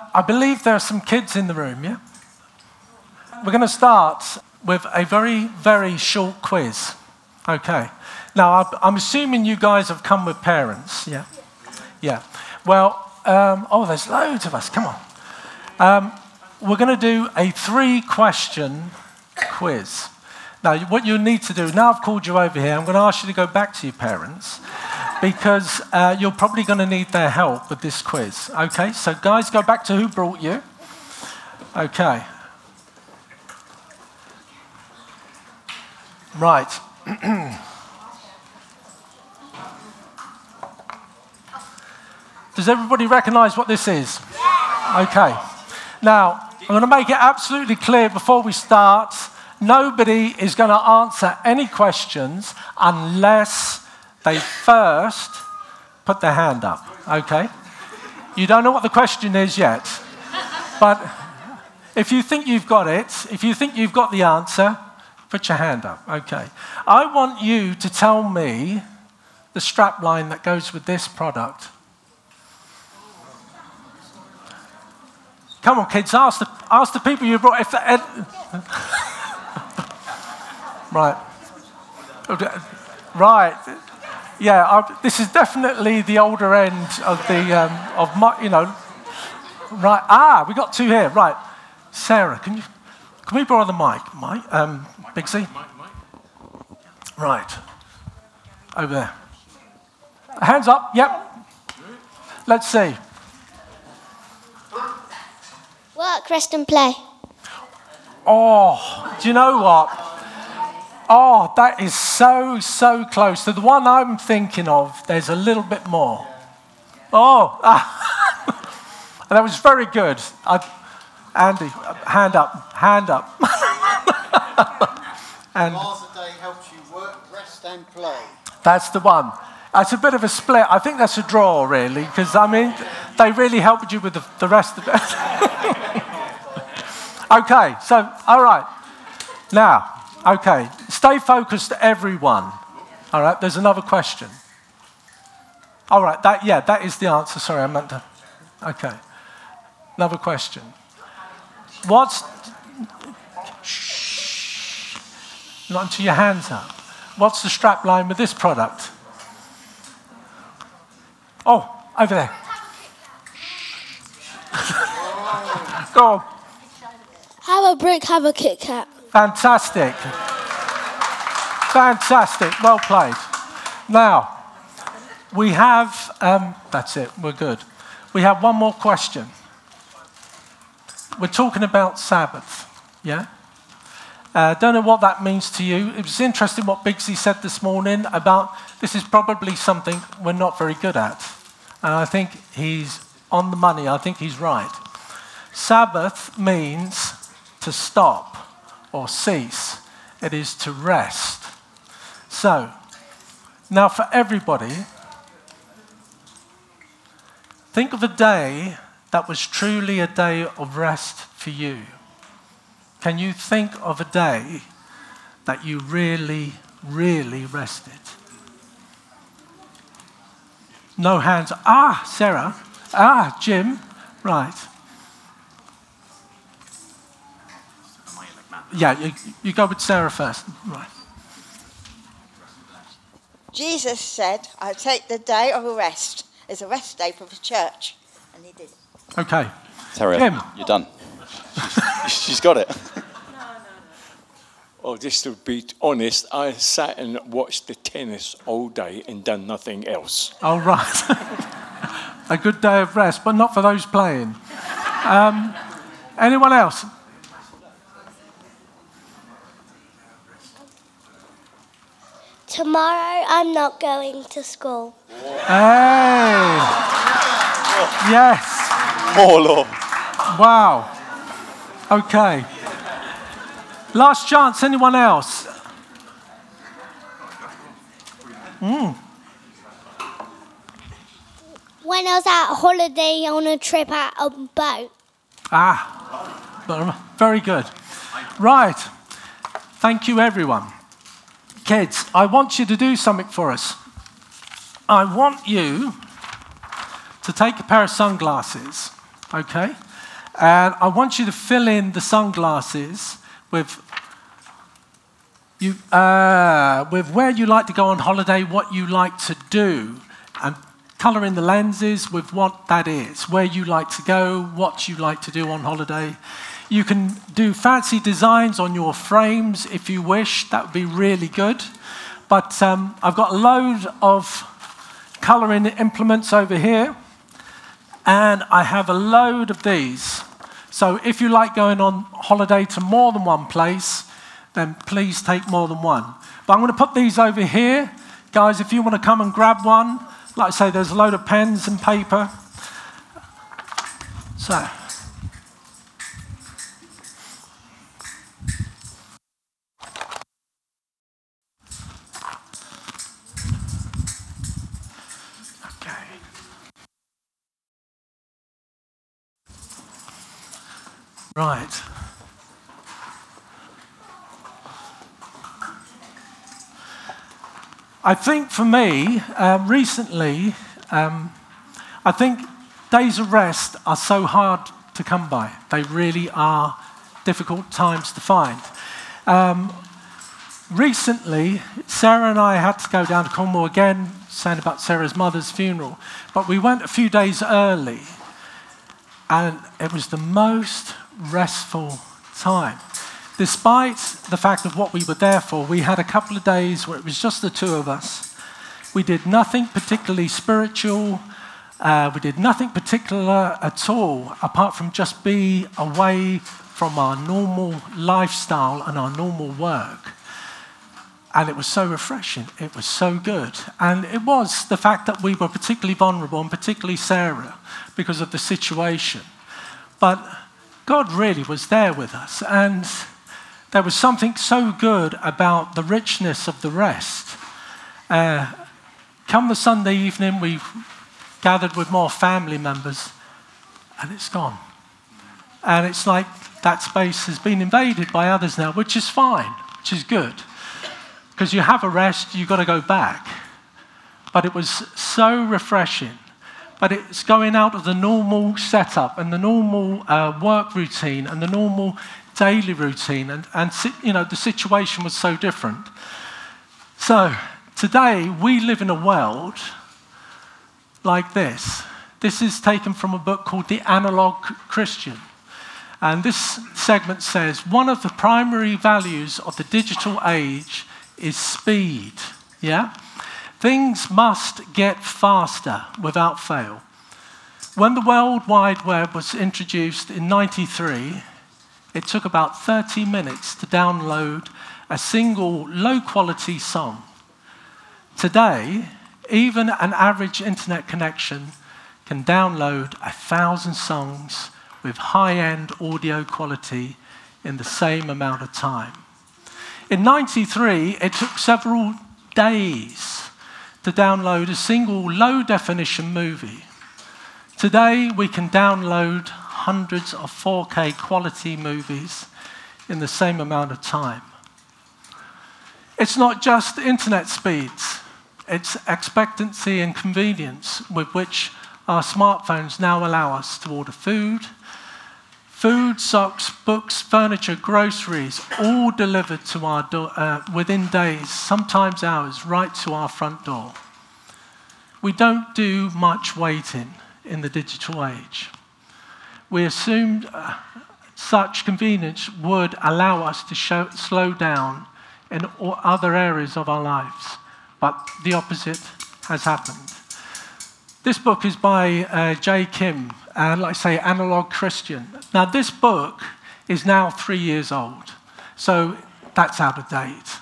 I believe there are some kids in the room, yeah? We're going to start with a very, very short quiz. Okay. Now, I'm assuming you guys have come with parents, yeah? Yeah. Well, there's loads of us. Come on. We're going to do a 3-question quiz. Now, what you need to do, now I've called you over here, I'm going to ask you to go back to your parents because you're probably going to need their help with this quiz. Okay? So, guys, go back to who brought you. Okay. Right. Does everybody recognise what this is? Okay. Now, I'm going to make it absolutely clear before we start, nobody is going to answer any questions unless they first put their hand up, okay? You don't know what the question is yet, but if you think you've got it, if you think you've got the answer, put your hand up, okay? I want you to tell me the strap line that goes with this product. Come on, kids, ask the people you brought. Right. Right. Yeah, this is definitely the older end of the, Right. Ah, we got 2 here. Right. Sarah, can we borrow the mic? Big C? Right. Over there. Hands up. Yep. Let's see. Work, rest and play. Oh, do you know what? Oh, that is so close. To the one I'm thinking of, there's a little bit more. Oh, that was very good. Andy, hand up. And miles a day helps you work, rest and play. That's the one. It's a bit of a split. I think that's a draw, really, because, they really helped you with the rest of it. Okay, so, all right. Now, okay, stay focused, everyone. All right, there's another question. All right, that is the answer. Sorry, I meant to. Okay. Another question. Shh. Not until your hands up. What's the strap line with this product? Oh, over there. Go on. Have a brick, have a Kit Kat. Fantastic. Well played. Now, we have, that's it, we're good. We have one more question. We're talking about Sabbath, yeah? Don't know what that means to you. It was interesting what Biggsy said this morning about this is probably something we're not very good at. And I think he's on the money. I think he's right. Sabbath means to stop or cease. It is to rest. So, now for everybody, think of a day that was truly a day of rest for you. Can you think of a day that you really, really rested? No hands. Ah, Sarah. Ah, Jim. Right. Yeah, you go with Sarah first. Right. Jesus said, I'll take the day of a rest. It's a rest day for the church. And he did it. Okay. Sarah, Jim. You're done. She's got it. Oh, just to be honest, I sat and watched the tennis all day and done nothing else. Oh, right. A good day of rest, but not for those playing. Anyone else? Tomorrow I'm not going to school. Hey! Yes. More law. Wow. Okay. Last chance, anyone else? When I was at holiday on a trip at a boat. Ah, very good. Right. Thank you, everyone. Kids, I want you to do something for us. I want you to take a pair of sunglasses, okay? And I want you to fill in the sunglasses with where you like to go on holiday, what you like to do, and colour in the lenses with what that is, where you like to go, what you like to do on holiday. You can do fancy designs on your frames if you wish. That would be really good. But I've got a load of colouring implements over here, and I have a load of these. So if you like going on holiday to more than one place, then please take more than one. But I'm going to put these over here. Guys, if you want to come and grab one, like I say, there's a load of pens and paper. So. Okay. Right. I think for me, recently, I think days of rest are so hard to come by. They really are difficult times to find. Recently, Sarah and I had to go down to Cornwall again, saying about Sarah's mother's funeral, but we went a few days early, and it was the most restful time. Despite the fact of what we were there for, we had a couple of days where it was just the two of us. We did nothing particularly spiritual. We did nothing particular at all, apart from just be away from our normal lifestyle and our normal work. And it was so refreshing. It was so good. And it was the fact that we were particularly vulnerable, and particularly Sarah, because of the situation. But God really was there with us. And there was something so good about the richness of the rest. Come the Sunday evening, we gathered with more family members, and it's gone. And it's like that space has been invaded by others now, which is fine, which is good. Because you have a rest, you've got to go back. But it was so refreshing. But it's going out of the normal setup and the normal work routine and the normal daily routine, and you know, the situation was so different. So today we live in a world like this. This is taken from a book called The Analog Christian. And this segment says, one of the primary values of the digital age is speed. Yeah? Things must get faster without fail. When the World Wide Web was introduced in '93, it took about 30 minutes to download a single low-quality song. Today, even an average internet connection can download 1,000 songs with high-end audio quality in the same amount of time. In '93, it took several days to download a single low-definition movie. Today, we can download hundreds of 4K quality movies in the same amount of time. It's not just internet speeds, it's expectancy and convenience with which our smartphones now allow us to order food, socks, books, furniture, groceries, all delivered to our door within days, sometimes hours, right to our front door. We don't do much waiting in the digital age. We assumed such convenience would allow us to slow down in other areas of our lives, but the opposite has happened. This book is by Jay Kim, like I say, Analog Christian. Now, this book is now 3 years old, so that's out of date.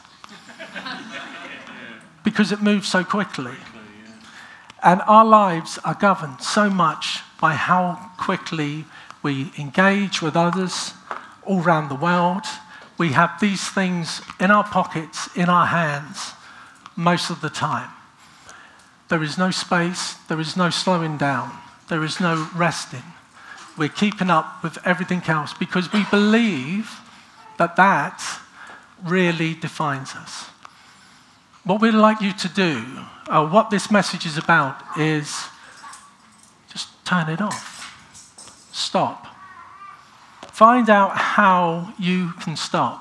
Because it moves so quickly. And our lives are governed so much by how quickly we engage with others all around the world. We have these things in our pockets, in our hands, most of the time. There is no space, there is no slowing down, there is no resting. We're keeping up with everything else because we believe that that really defines us. What we'd like you to do, what this message is about, is just turn it off. Stop. Find out how you can stop.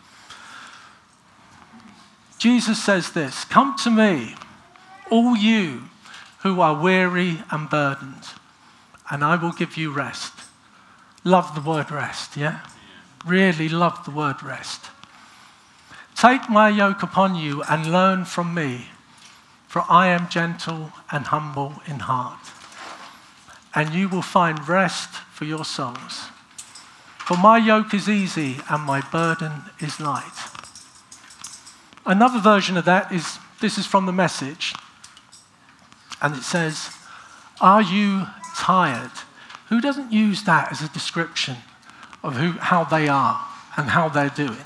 Jesus says this, "Come to me, all you who are weary and burdened, and I will give you rest." Love the word rest, yeah? Really love the word rest. "Take my yoke upon you and learn from me, for I am gentle and humble in heart, and you will find rest for your souls. For my yoke is easy and my burden is light." Another version of that is, this is from the Message, and it says, "Are you tired?" Who doesn't use that as a description of how they are and how they're doing?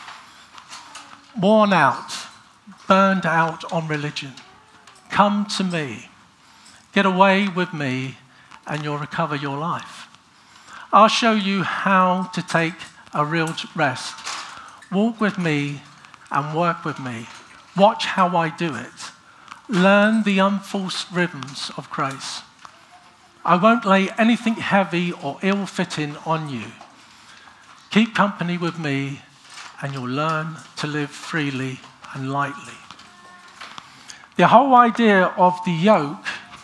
Worn out, burned out on religion. Come to me. Get away with me and you'll recover your life. I'll show you how to take a real rest. Walk with me and work with me. Watch how I do it. Learn the unforced rhythms of grace. I won't lay anything heavy or ill-fitting on you. Keep company with me and you'll learn to live freely and lightly. The whole idea of the yoke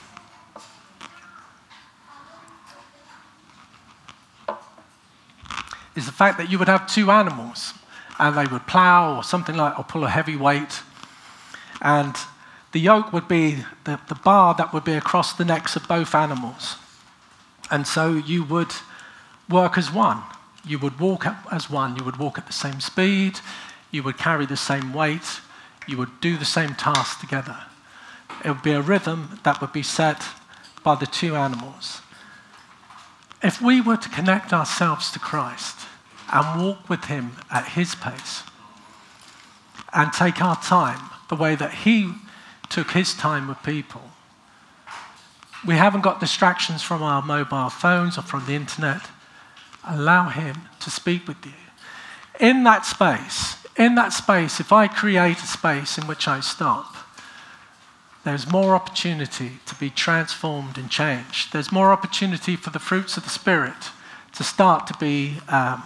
is the fact that you would have two animals and they would plow or something like, or pull a heavy weight. And the yoke would be the bar that would be across the necks of both animals. And so you would work as one. You would walk as one. You would walk at the same speed. You would carry the same weight. You would do the same task together. It would be a rhythm that would be set by the two animals. If we were to connect ourselves to Christ and walk with him at his pace and take our time the way that he took his time with people, we haven't got distractions from our mobile phones or from the internet. Allow him to speak with you. In that space, if I create a space in which I stop, there's more opportunity to be transformed and changed. There's more opportunity for the fruits of the Spirit to start to be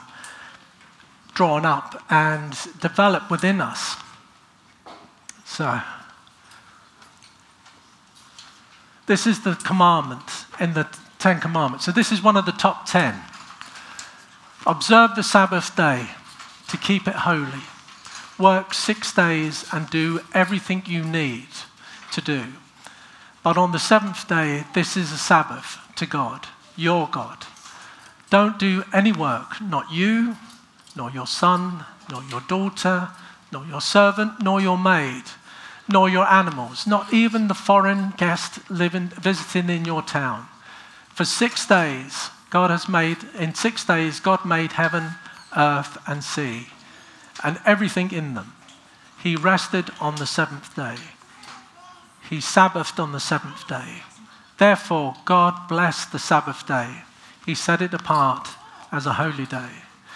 drawn up and develop within us. So, this is the commandment in the 10 Commandments. So this is one of the top 10. Observe the Sabbath day to keep it holy. Work 6 days and do everything you need to do. But on the 7th day, this is a Sabbath to God, your God. Don't do any work, not you, nor your son, nor your daughter, nor your servant, nor your maid, nor your animals, not even the foreign guest visiting in your town. For 6 days, in 6 days, God made heaven, earth, and sea, and everything in them. He rested on the 7th day. He Sabbathed on the 7th day. Therefore, God blessed the Sabbath day. He set it apart as a holy day.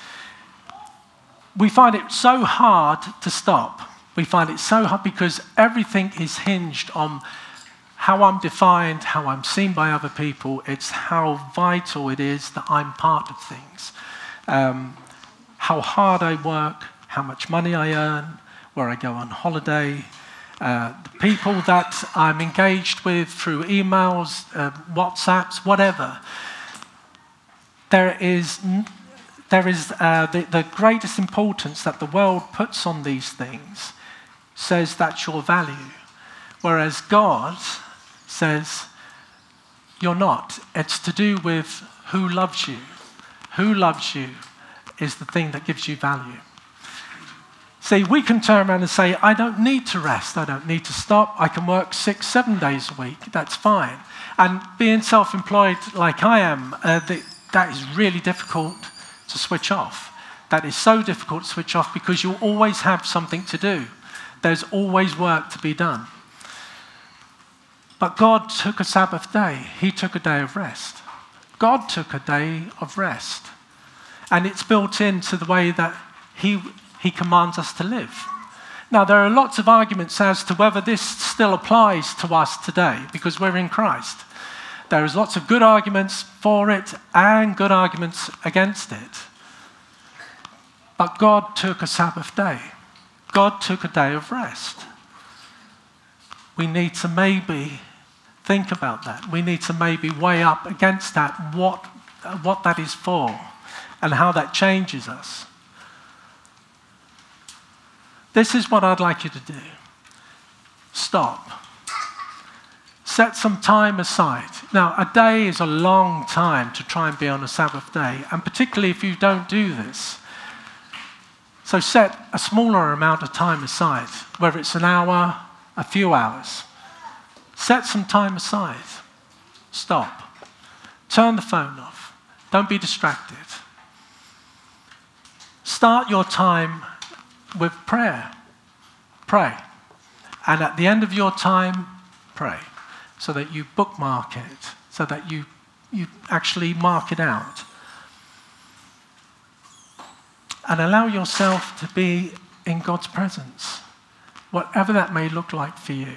We find it so hard to stop. We find it so hard because everything is hinged on how I'm defined, how I'm seen by other people. It's how vital it is that I'm part of things. How hard I work, how much money I earn, where I go on holiday, the people that I'm engaged with through emails, WhatsApps, whatever. There is the greatest importance that the world puts on these things says that's your value. Whereas God says you're not. It's to do with who loves you. Who loves you is the thing that gives you value. See, we can turn around and say, I don't need to rest. I don't need to stop. I can work 6, 7 days a week. That's fine. And being self-employed like I am, that is really difficult to switch off. That is so difficult to switch off because you'll always have something to do. There's always work to be done. But God took a Sabbath day. He took a day of rest. God took a day of rest. And it's built into the way that He commands us to live. Now, there are lots of arguments as to whether this still applies to us today because we're in Christ. There is lots of good arguments for it and good arguments against it. But God took a Sabbath day. God took a day of rest. We need to maybe think about that. We need to maybe weigh up against that what that is for and how that changes us. This is what I'd like you to do. Stop. Set some time aside. Now, a day is a long time to try and be on a Sabbath day, and particularly if you don't do this. So set a smaller amount of time aside, whether it's an hour, a few hours. Set some time aside. Stop. Turn the phone off. Don't be distracted. Start your time with prayer. Pray. And at the end of your time, pray. So that you bookmark it, so that you actually mark it out. And allow yourself to be in God's presence, whatever that may look like for you.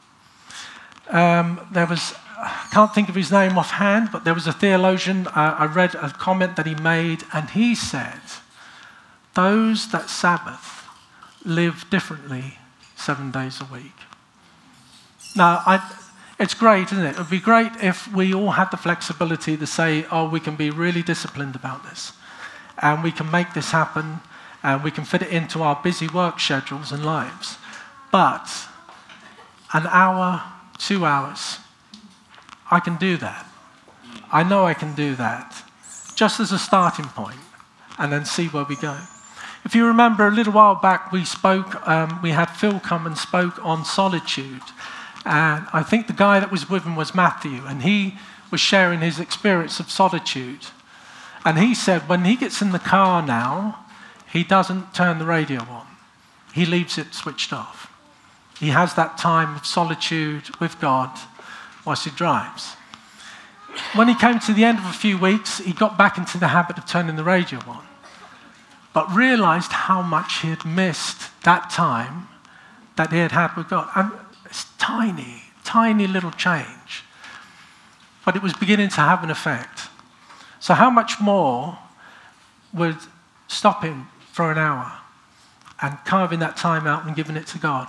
I can't think of his name offhand, but there was a theologian, I read a comment that he made, and he said, those that Sabbath live differently 7 days a week. Now, it's great, isn't it? It would be great if we all had the flexibility to say, oh, we can be really disciplined about this, and we can make this happen, and we can fit it into our busy work schedules and lives. But an hour, 2 hours, I can do that. I know I can do that, just as a starting point, and then see where we go. If you remember, a little while back, we had Phil come and spoke on solitude. And I think the guy that was with him was Matthew, and he was sharing his experience of solitude. And he said when he gets in the car now, he doesn't turn the radio on. He leaves it switched off. He has that time of solitude with God whilst he drives. When he came to the end of a few weeks, he got back into the habit of turning the radio on, but realized how much he had missed that time that he had had with God. And it's tiny, tiny little change, but it was beginning to have an effect. So how much more would stopping for an hour and carving that time out and giving it to God?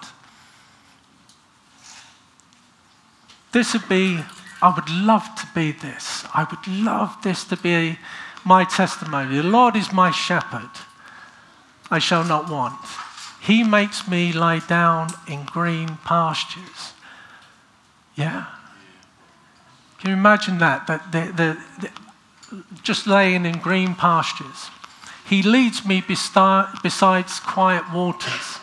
This would be, I would love to be this. I would love this to be my testimony. The Lord is my shepherd. I shall not want. He makes me lie down in green pastures. Yeah. Can you imagine that? That just laying in green pastures. He leads me beside quiet waters.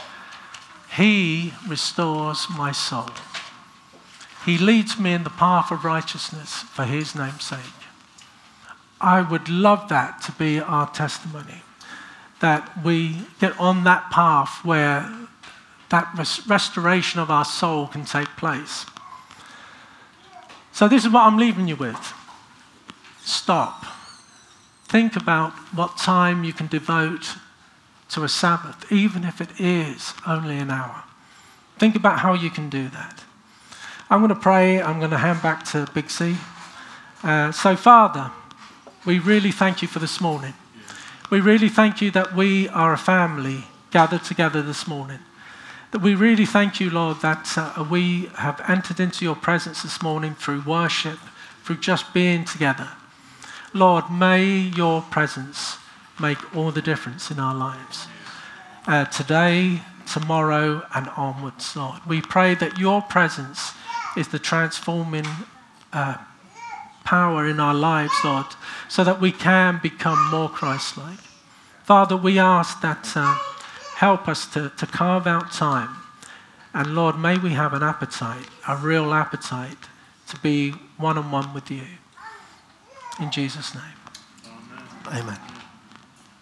He restores my soul. He leads me in the path of righteousness for his name's sake. I would love that to be our testimony, that we get on that path where that restoration of our soul can take place. So this is what I'm leaving you with. Stop. Think about what time you can devote to a Sabbath, even if it is only an hour. Think about how you can do that. I'm going to pray. I'm going to hand back to Big C. So, Father, we really thank you for this morning. We really thank you that we are a family gathered together this morning. That we really thank you, Lord, that we have entered into your presence this morning through worship, through just being together. Lord, may your presence make all the difference in our lives. Today, tomorrow, and onwards, Lord. We pray that your presence is the transforming power in our lives, Lord, so that we can become more Christ-like. Father, we ask that help us to carve out time. And Lord, may we have an appetite, a real appetite, to be one-on-one with you. In Jesus' name. Amen. Amen.